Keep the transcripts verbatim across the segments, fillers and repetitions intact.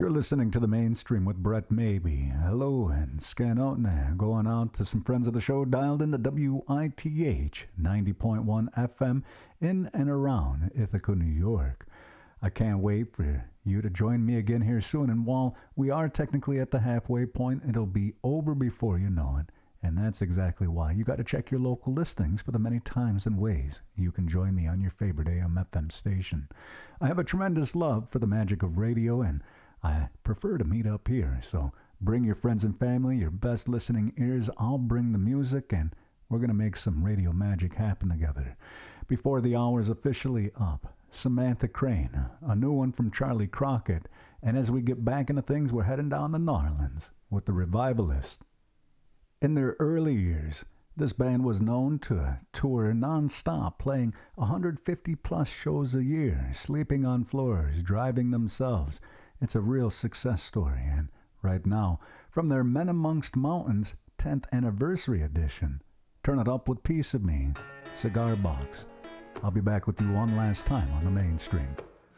You're listening to The Mainstream with Brett Maybe. Hello and scan out now. Going out to some friends of the show dialed into W I T H ninety point one F M in and around Ithaca, New York. I can't wait for you to join me again here soon. And while we are technically at the halfway point, it'll be over before you know it. And that's exactly why you got to check your local listings for the many times and ways you can join me on your favorite A M F M station. I have a tremendous love for the magic of radio, and I prefer to meet up here, so bring your friends and family, your best listening ears. I'll bring the music, and we're going to make some radio magic happen together. Before the hour's officially up, Samantha Crane, a new one from Charlie Crockett, and as we get back into things, we're heading down to New Orleans with the Revivalists. In their early years, this band was known to tour non-stop, playing one hundred fifty plus shows a year, sleeping on floors, driving themselves. It's a real success story, and right now, from their Men Amongst Mountains tenth Anniversary Edition, turn it up with Piece of Me, Cigar Box. I'll be back with you one last time on The Mainstream.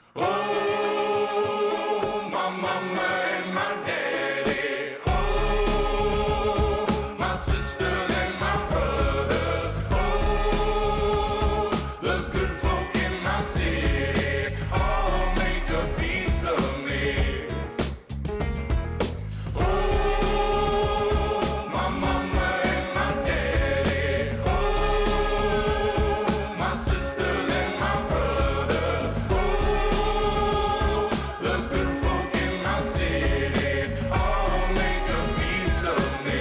Oh, my mama and my daddy. Oh, my sisters and my brothers. Oh, the good folk in my city all make a piece of me. Oh, my mama and my daddy. Oh, my sisters and my brothers. Oh, the good folk in my city all make a piece of me.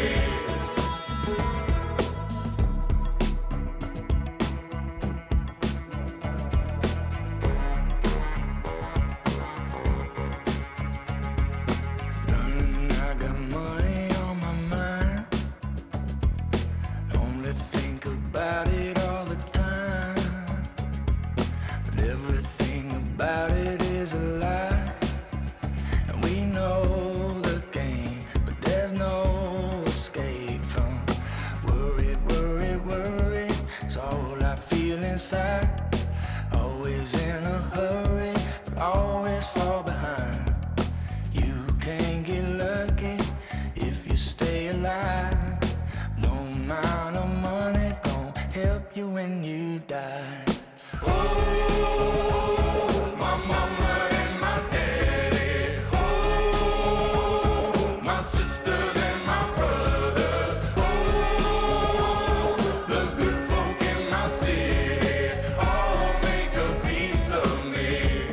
Darling, I got money on my mind. Only think about it all the time. But everything about it is a lie. And we know the game, but there's no escape from worry, worry, worry. It's all I feel inside. Always in a hurry, but always fall behind. You can't get lucky if you stay alive. No amount of money gon' help you when you die. Oh, my mama and my daddy. Oh, my sisters and my brothers. Oh, the good folk in my city all make a piece of me.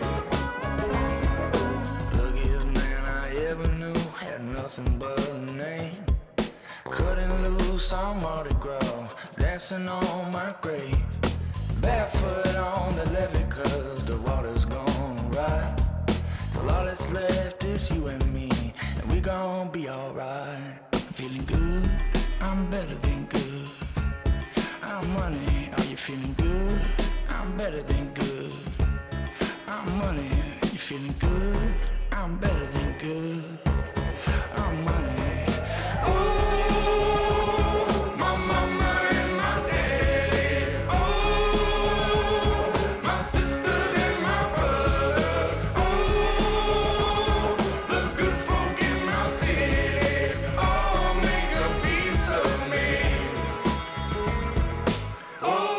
Luckiest man I ever knew had nothing but a name. Cutting loose on Mardi Gras, dancing on my grave. Barefoot on the levee cause the water's gone right. Well, all that's left is you and me, and we gon' be alright. I'm feeling good, I'm better than good. I'm money, are you feeling good? I'm better than good. I'm money, you feeling good? I'm better than good. I'm money. Oh, my mama and my daddy. Oh, my sisters and my brothers. Oh, the good folk in my city all make a piece of me. Oh.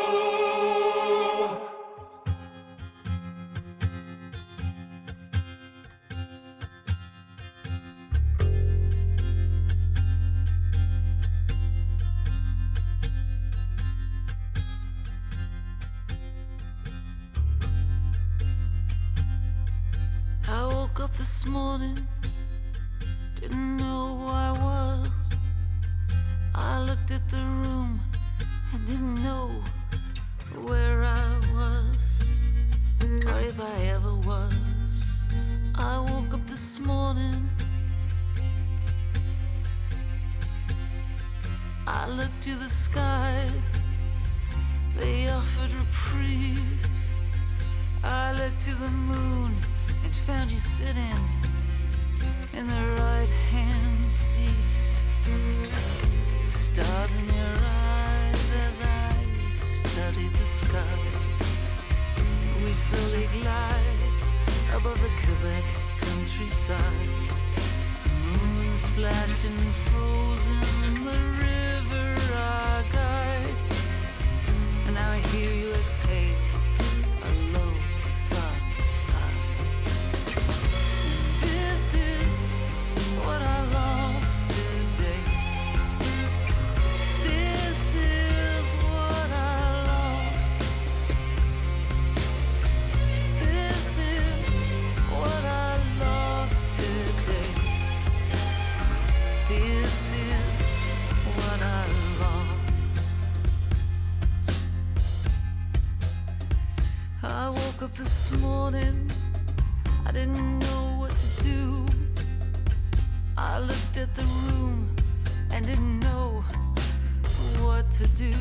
I woke up this morning, didn't know who I was. I looked at the room, I didn't know where I was, or if I ever was. I woke up this morning, I looked to the skies, they offered reprieve. I looked to the moon and found you sitting in the right-hand seat. Stars in your eyes as I studied the skies. We slowly glide above the Quebec countryside. splashed and frozen the river I guide. And now I hear you exhale a low soft sigh. This is what I lost today. This is what I lost. This is what I lost today. This is what I lost. I woke up this morning, I didn't know what to do. I looked at the room and didn't know what to do.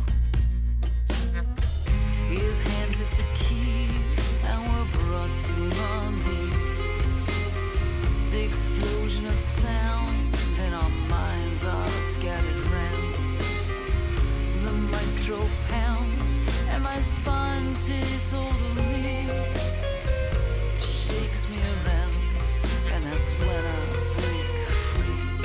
His hands at the keys and we're brought to our knees. The explosion of sound and our minds are scattered round. The maestro pounds and my spine takes hold of me, shakes me around, and that's when I break free.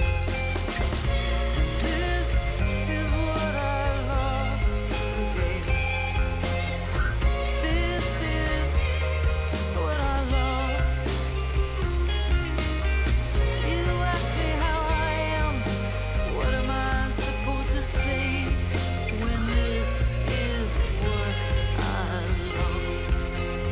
This is what I lost today. This is what I lost. You ask me how I am, what am I supposed to say when this is what I lost?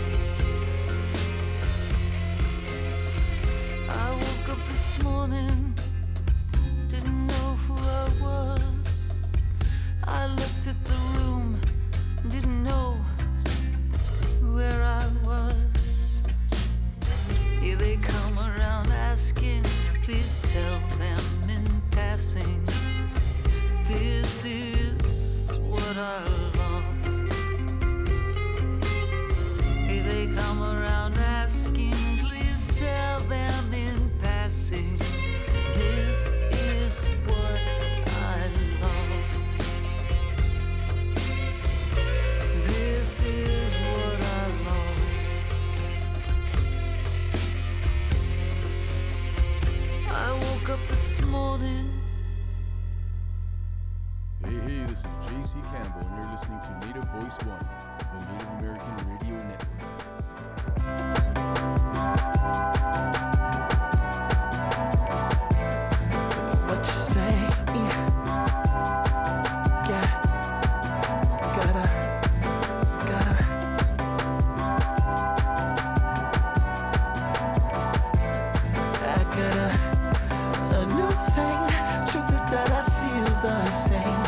I woke up this morning, didn't know who I was. I looked at the room, didn't know where I was. Here they come around asking, please tell them in passing. This is what I lost. Here they come around asking, please tell them in passing. This is what I lost. This is what I lost. I woke up this morning. Hey, hey, this is J C Campbell, and you're listening to Native Voice One, the Native American Radio Network. What you say? Yeah, gotta, gotta. I got a, a new thing. Truth is that I feel the same.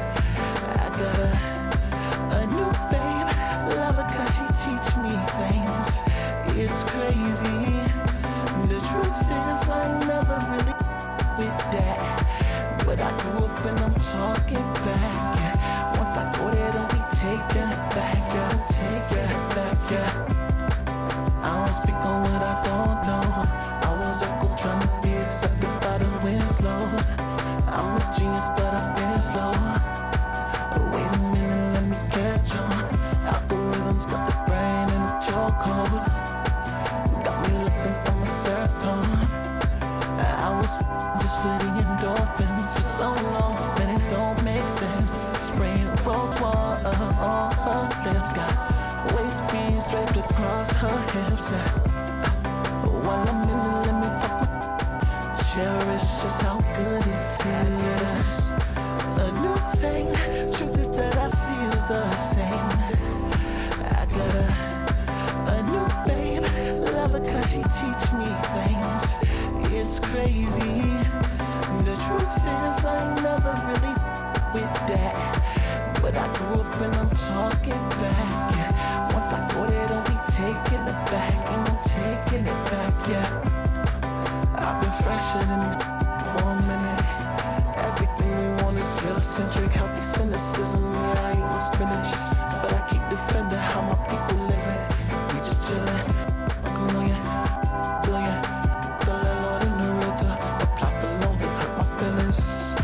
I got a, a new babe. Love her 'cause she teach me things. It's crazy. The truth is I never really with that, but I grew up and I'm talking back. Yeah. Once I go there, don't be taking it back. Yeah, don't take it back. Yeah. I don't speak on what I don't know. I was a girl trying to be accepted by the Winslows. I'm a genius, but I've been slow. Wait a minute, let me catch on. Algorithms got the brain in the chokehold. Got me looking for my serotonin. I was f- just for the endorphins for so long, man, it don't make sense. Spraying rose water on her lips, got waist beads draped across her hips. Yeah. While I'm in it, let me pop my cherish just how good it feels. A new thing, truth is that I feel the same. I got a, a new babe, love her 'cause she teach me things. It's crazy. The truth is I ain't never really with that, but I grew up and I'm talking back. Yeah. Once I go there, don't be taking it back, ain't no taking it back. Yeah, I've been fresher than these for a minute. Everything we want is Eurocentric, healthy cynicism. Yeah, I eat the spinach, but I keep defending how my people live it. We just chillin', like a million, billion. The landlord in the realtor, apply for loans that hurt my feelings.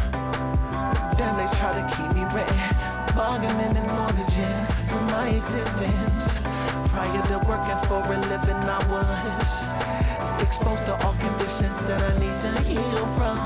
Then they try to keep me written, bargaining and mortgaging for my existence. Prior to working for a living, I was exposed to all conditions that I need to heal from.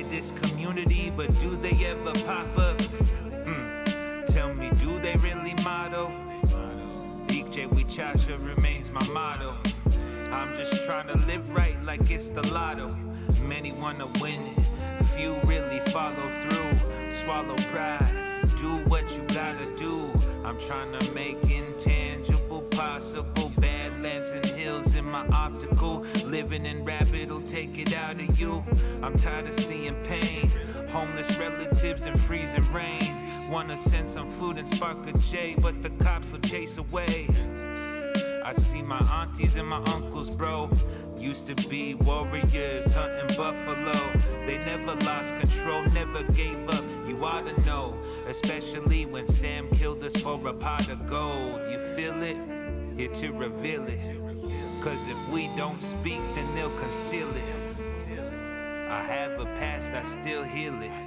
this community, but do they ever pop up? Mm. Tell me, do they really motto? Ike Wichacha remains my motto. I'm just trying to live right like it's the lotto. Many wanna win it, few really follow through. Swallow pride, do what you gotta do. I'm trying to make intangible possible. Badlands and hills in my optical. Living in rap, it'll take it out of you. I'm tired of seeing pain. Homeless relatives in freezing rain. Wanna send some food and spark a J, but the cops will chase away. I see my aunties and my uncles, bro. Used to be warriors hunting buffalo. They never lost control, never gave up. You ought to know, especially when Sam killed us for a pot of gold. You feel it? Here to reveal it. Cause if we don't speak, then they'll conceal it. I have a past, I still heal it.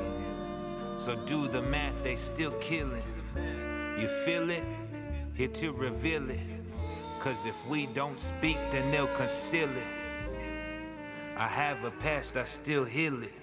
So do the math, they still killing. You feel it? Here to reveal it. Cause if we don't speak, then they'll conceal it. I have a past, I still heal it.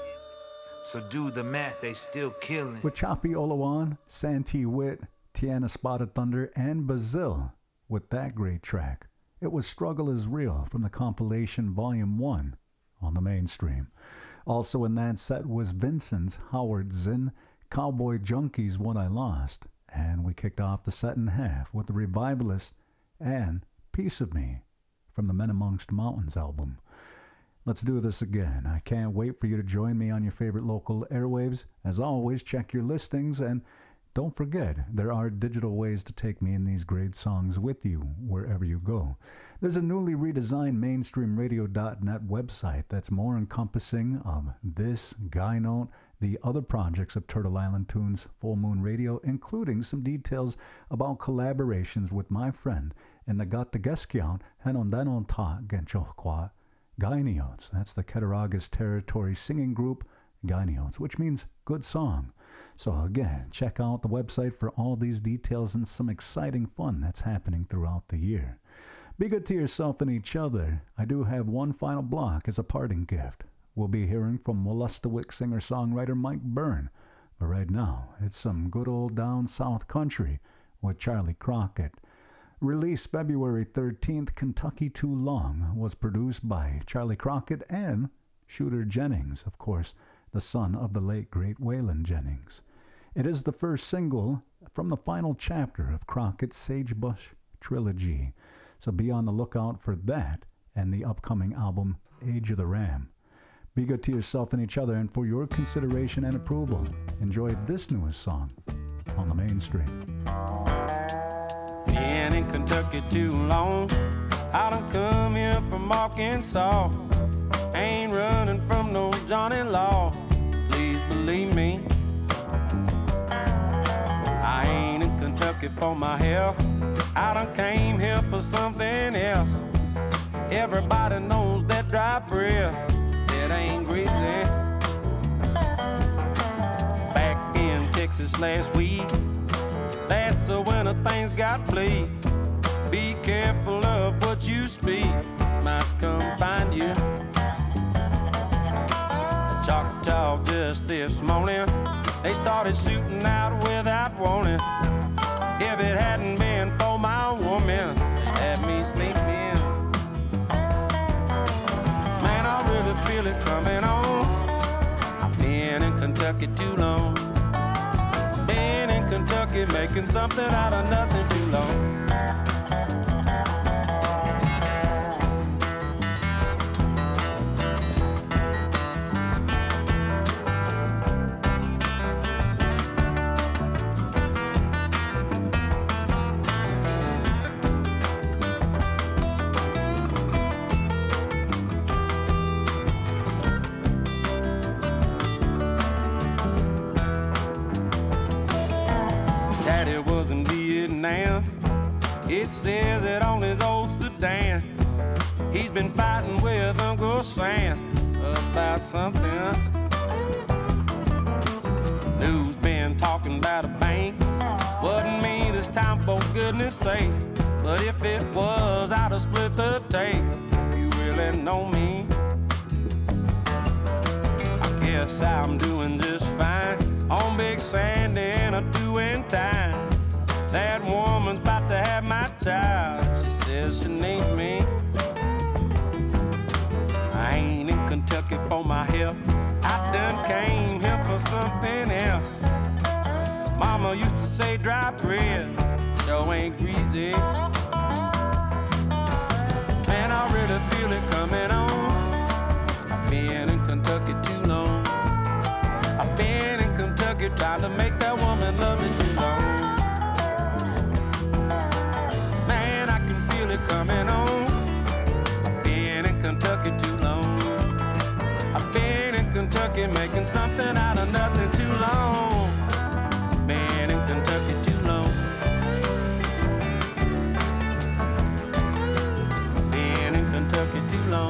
So do the math, they still killing. With Choppy Olawan, Santee Witt, Tiana Spotted Thunder, and Bazil with that great track. It was Struggle Is Real from the compilation Volume one on the Mainstream. Also in that set was Vincent's Howard Zinn, Cowboy Junkies What I Lost. And we kicked off the set in half with the Revivalist and Piece of Me from the Men Amongst Mountains album. Let's do this again. I can't wait for you to join me on your favorite local airwaves. As always, check your listings and don't forget, there are digital ways to take me in these great songs with you wherever you go. There's a newly redesigned mainstream radio dot net website that's more encompassing of this, Guy Note, the other projects of Turtle Island Tunes Full Moon Radio, including some details about collaborations with my friend in the Gatagaskion Henondanon Ta Genchohkwa Gainiots. That's the Cattaraugus Territory singing group Gainiots, which means good song. So again, check out the website for all these details and some exciting fun that's happening throughout the year. Be good to yourself and each other. I do have one final block as a parting gift. We'll be hearing from Wolastoqiyik singer-songwriter Mike Byrne. But right now, it's some good old down south country with Charlie Crockett. Released February thirteenth, Kentucky Too Long was produced by Charlie Crockett and Shooter Jennings, of course, the son of the late great Waylon Jennings. It is the first single from the final chapter of Crockett's Sagebush trilogy. So be on the lookout for that and the upcoming album Age of the Ram. Be good to yourself and each other, and for your consideration and approval, enjoy this newest song on the Mainstream. Been in Kentucky too long. I done come here from Arkansas. Ain't running from no Johnny Law. Please believe me. I ain't in Kentucky for my health. I done came here for something else. Everybody knows that dry breath, it ain't greasy. Back in Texas last week, that's a winter things got bleak. Be careful of what you speak, might come find you. The Choctaw just this morning, they started shooting out without warning. If it hadn't been for my woman, they had me sleeping. Man, I really feel it coming on. I've been in Kentucky too long. Been in Kentucky making something out of nothing too long. It says it on his old sedan. He's been fighting with Uncle Sam about something. News been talking about a bank. Wasn't me this time, for goodness sake. But if it was, I'd have split the tape. If you really know me, I yes, I'm doing just fine. On Big Sandy and a doing time. That woman's about to have my child. She says she needs me. I ain't in Kentucky for my help. I done came here for something else. Mama used to say dry bread sure ain't greasy. Man, I really feel it coming on. I've been in Kentucky too long. I've been in Kentucky trying to make that woman love me too long. Man, I can feel it coming on. I've been in Kentucky too long. I've been in Kentucky making something out of nothing too long. Been in Kentucky too long. Been in Kentucky too long.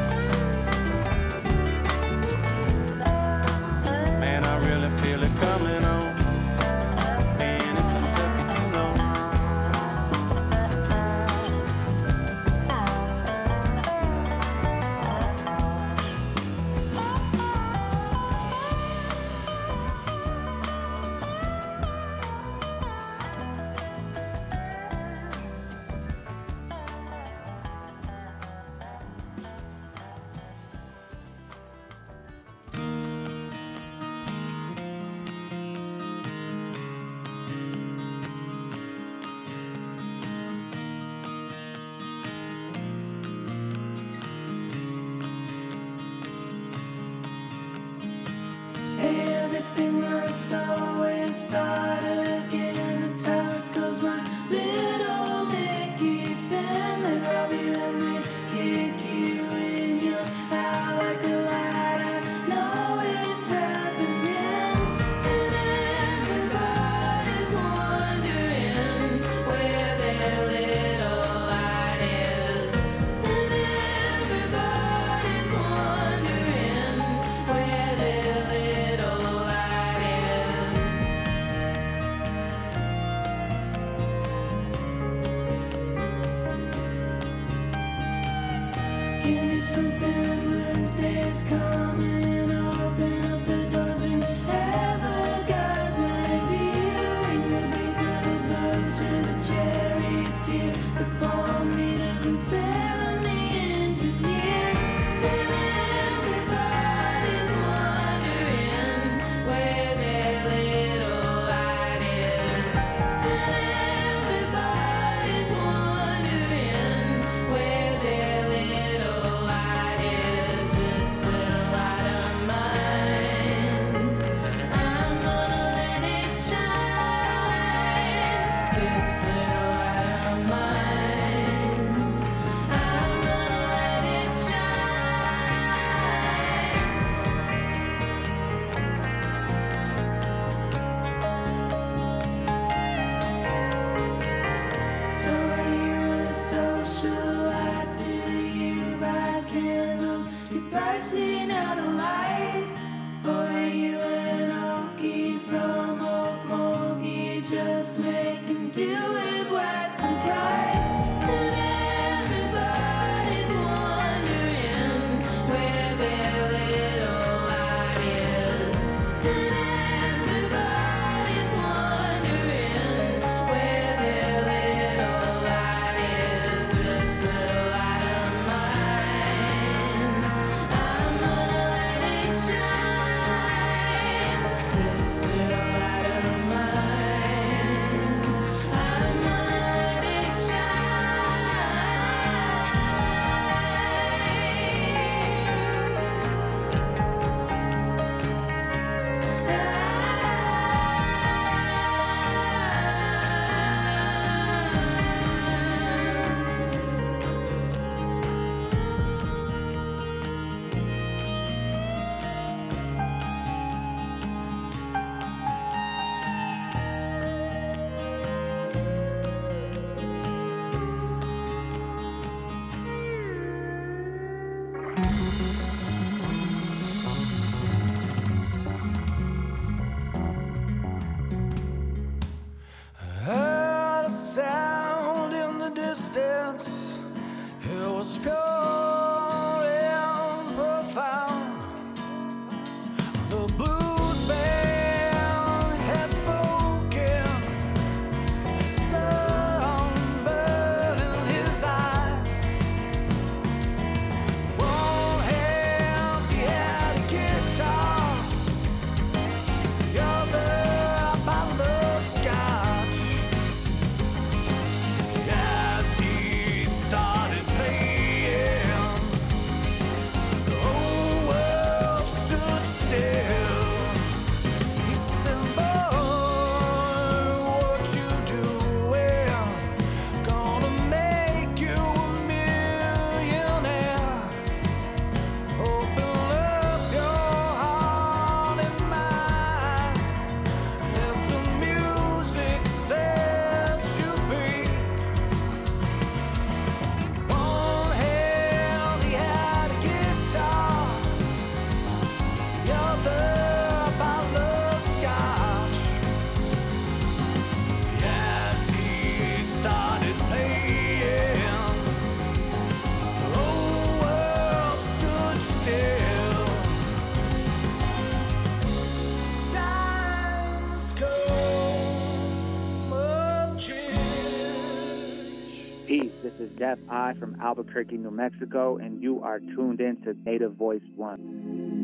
Man, I really feel it coming on. Been in Kentucky too long. Everything must always start again. That's how it goes, my little Mickey fan. They rob you and they kick you in your eye like a light. I know it's happening, and everybody's wondering where their little light is. And everybody's wondering where their little light is. Give me something, Wednesday's coming. Open up the doors and have a god night. The earring, the baker, the butcher, the charioteer, the bomb readers and Salem the engineer. And everybody's wondering where their little light is. And everybody's wondering where their little light is. This little light of mine, I'm gonna let it shine. This little light of mine, I'm gonna let it shine. So are you a socialite? Do you buy candles? You pricing out a light? Or are you an Okie from Okmulgee, just making do with wax and pride? And everybody's wondering where their little light is. And everybody's wondering where their little light is. This little light of mine, I'm gonna let it shine. This little light of mine, I'm Jeff I from Albuquerque, New Mexico, and you are tuned in to Native Voice One.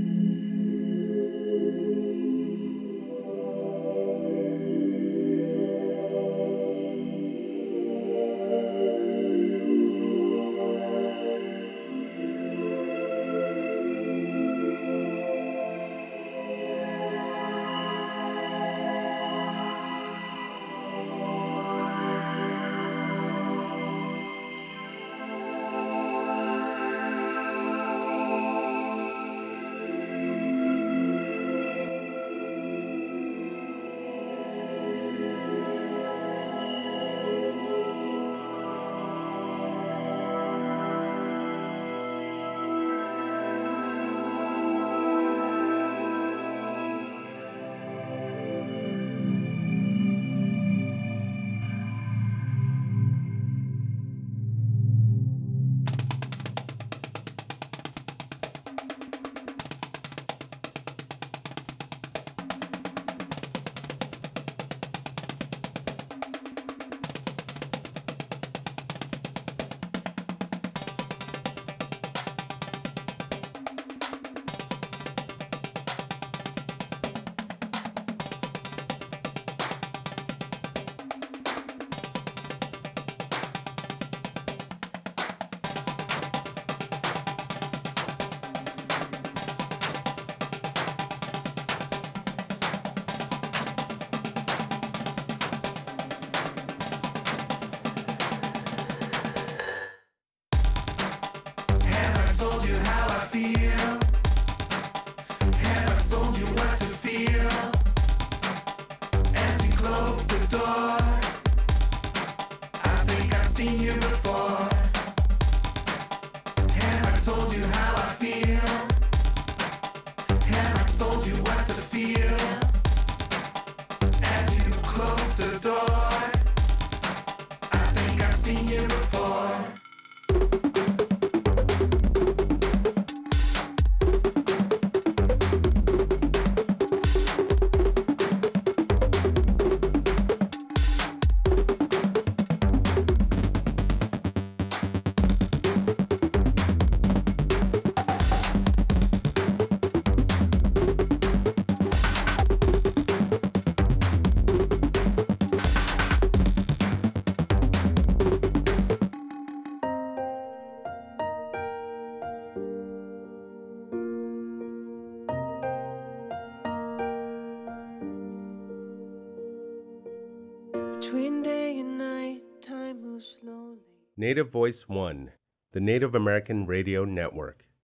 Told you how I feel. Have I told you what to feel? As you close the door, I think I've seen you before. Have I told you how I feel? Have I told you what to feel? As you close the door, I think I've seen you before. Between day and night, time moves slowly. Native Voice One, the Native American Radio Network.